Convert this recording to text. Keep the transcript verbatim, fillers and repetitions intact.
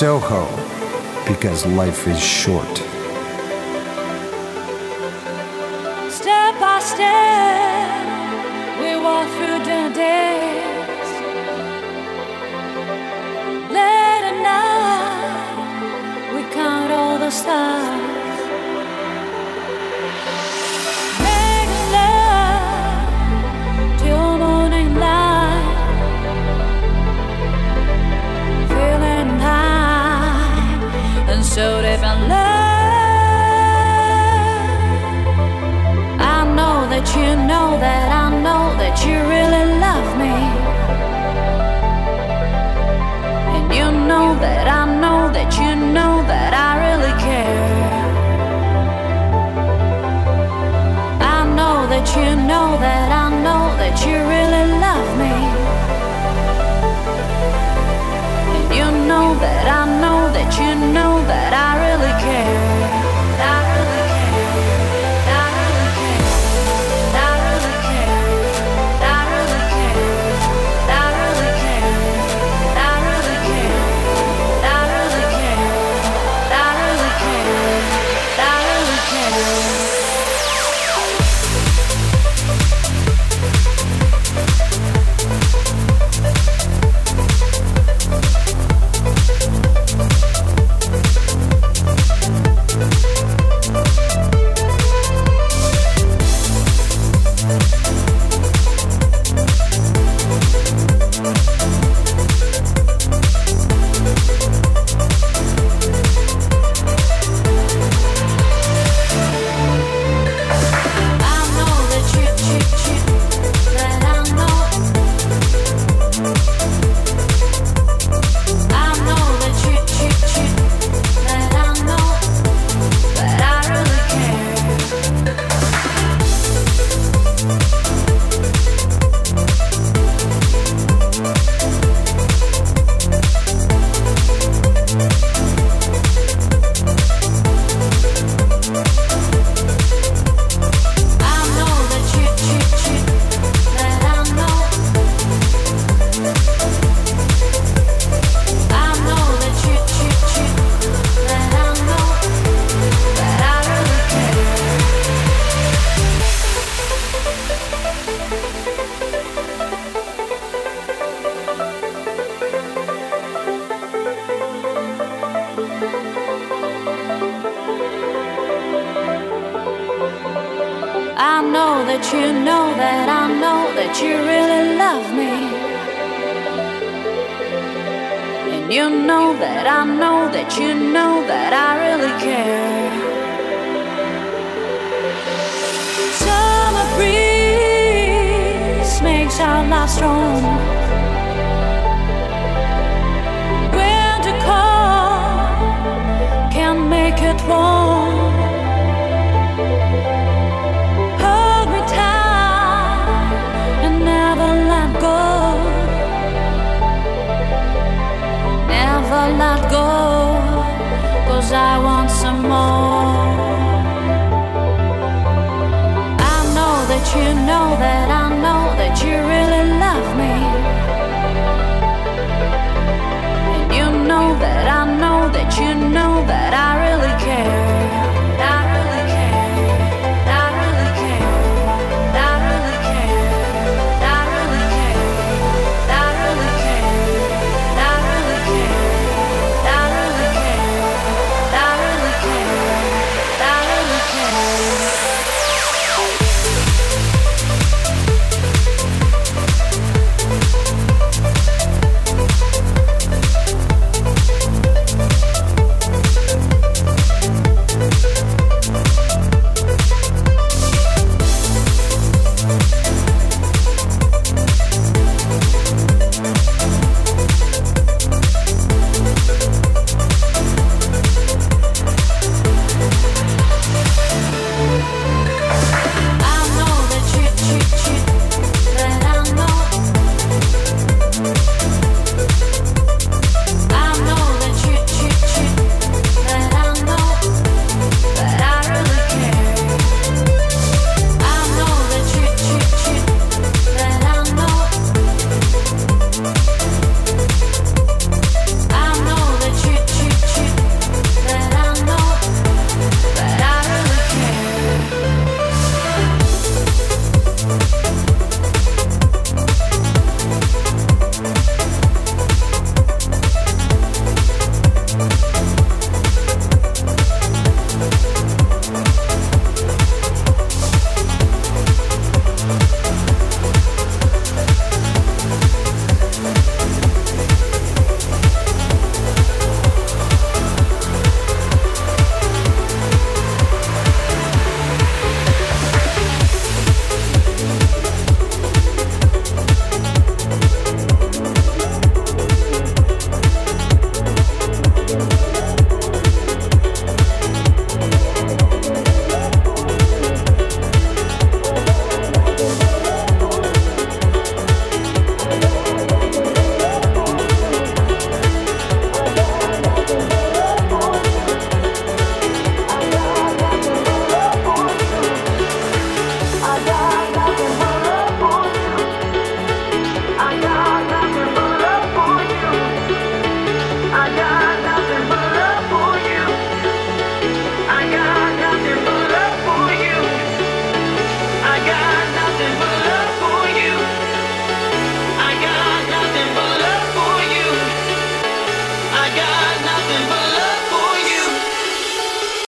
Soho, because life is short. Step by step, we walk through the days. Late at night, we count all the stars. Making love till morning light. Feeling high and so deep in love. That you know that I know that you really love me, and you know that I know that you know that I really care. I know that you know that I know that you really love me, and you know that I know that you know that I really care. I really care. I know that you know that I know that you really love me, and you know that I know that you know that I really care. Summer breeze makes our love strong. Winter cold can make it warm. Never let go, 'cause I want some more. I know that you know that I